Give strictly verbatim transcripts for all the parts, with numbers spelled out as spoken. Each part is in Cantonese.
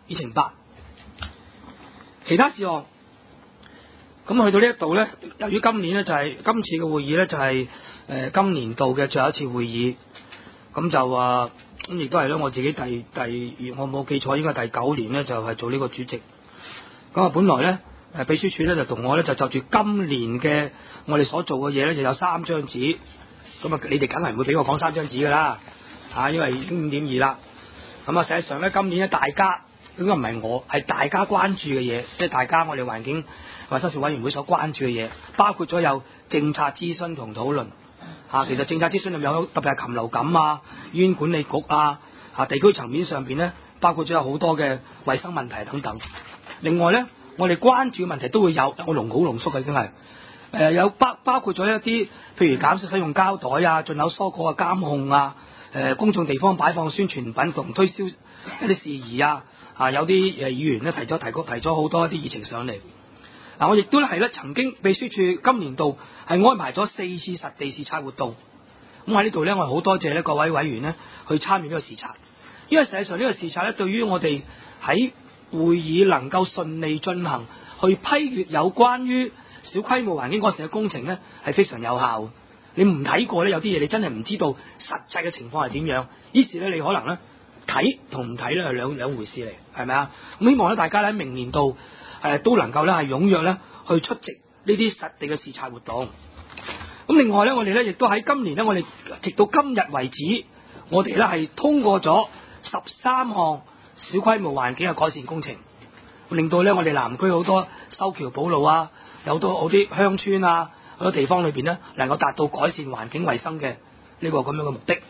議程八，其他事項。咁去到呢一度咧，由於今年咧就係、是、今次嘅會議咧就係、是、誒、呃、今年度嘅最後一次會議，咁就話咁亦都係咧我自己第第我冇記錯應該係第九年咧就係、是、做呢個主席。咁啊，本來咧誒秘書處咧就同我咧就就住今年嘅我哋所做嘅嘢咧就有三張紙，咁啊你哋梗係唔會俾我講三張紙噶啦，啊因為已經五點二啦。咁啊實際上咧今年咧大家應該唔係我係大家關注嘅嘢，即係大家我哋環境衞生事務委員會所關注嘅嘢，包括咗有政策諮詢同討論嚇。其實政策諮詢入面有特別係禽流感啊、醫院管理局啊、嚇地區層面上邊咧，包括咗有好多嘅衞生問題等等。另外咧，我哋關注嘅問題都會有，我濃好濃縮嘅已經係誒有包包括咗一啲，譬如減少使用膠袋啊、進口蔬果嘅監控啊、誒、呃、公眾地方擺放宣傳品同推銷一啲事宜啊。啊，有啲誒議員咧提咗提過提咗好多一啲議程上嚟。嗱、啊，我亦都係咧曾經秘書處今年度係安排咗四次實地視察活動。咁喺呢度咧，我好多謝咧各位委員咧去參與呢個視察，因為實際上呢個視察咧對於我哋喺會議能夠順利進行，去批閱有關於小規模環境改善嘅工程咧係非常有效。你唔睇過咧，有啲嘢你真係唔知道實際嘅情況係點樣，於是咧你可能咧睇同唔睇咧係兩兩回事嚟，係咪啊？咁希望咧大家咧明年度誒、呃、都能夠咧係踴躍咧去出席呢啲實地嘅視察活動。咁另外咧，我哋咧亦都喺今年咧，我哋直到今日為止，我哋咧係通過咗十三項小規模環境嘅改善工程，令到咧我哋南區好多修橋補路啊，有好多好啲鄉村啊，好多地方裏邊咧能夠達到改善環境衛生嘅呢個咁樣嘅目的。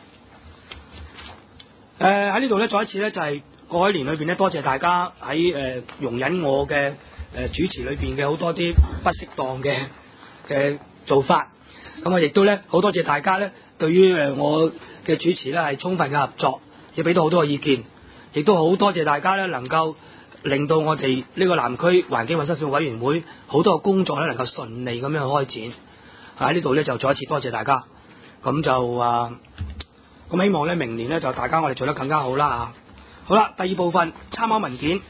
誒喺呢度咧，再一次咧就係、是、過一年裏邊咧，多謝大家喺誒、呃、容忍我嘅誒、呃、主持裏邊嘅好多啲不適當嘅嘅做法。咁我亦都咧好多謝大家咧對於誒我嘅主持咧係充分嘅合作，亦俾到好多嘅意見。亦都好多謝大家咧能夠令到我哋呢個南區環境衞生事務委員會好多嘅工作咧能夠順利咁樣開展。喺呢度咧就再一次多謝大家。咁就啊〜咁希望咧，明年咧就大家我哋做得更加好啦啊！好啦，第二部分參考文件，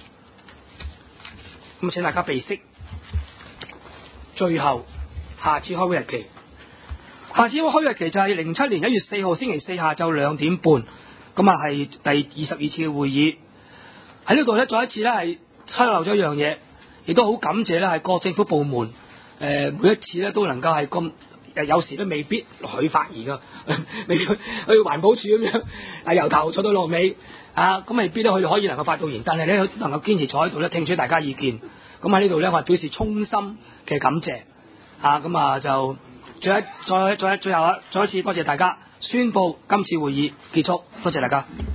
咁請大家備悉。最後，下次開會日期，下次開會日期就係零七年一月四號星期四下晝兩點半，咁啊係第二十二次嘅會議。喺呢度咧，再一次咧係出漏咗一樣嘢，亦都好感謝咧係各政府部門誒、呃、每一次咧都能夠係咁。有時都未必去發言噶，未去去環保署咁樣，啊由頭坐到落尾，啊咁未必咧佢可以能夠發到言，但係咧能夠堅持坐喺度咧聽取大家意見，咁喺呢度咧我係表示衷心嘅感謝，啊咁啊就最一再再最後啊再一次多謝大家，宣佈今次會議結束，多謝大家。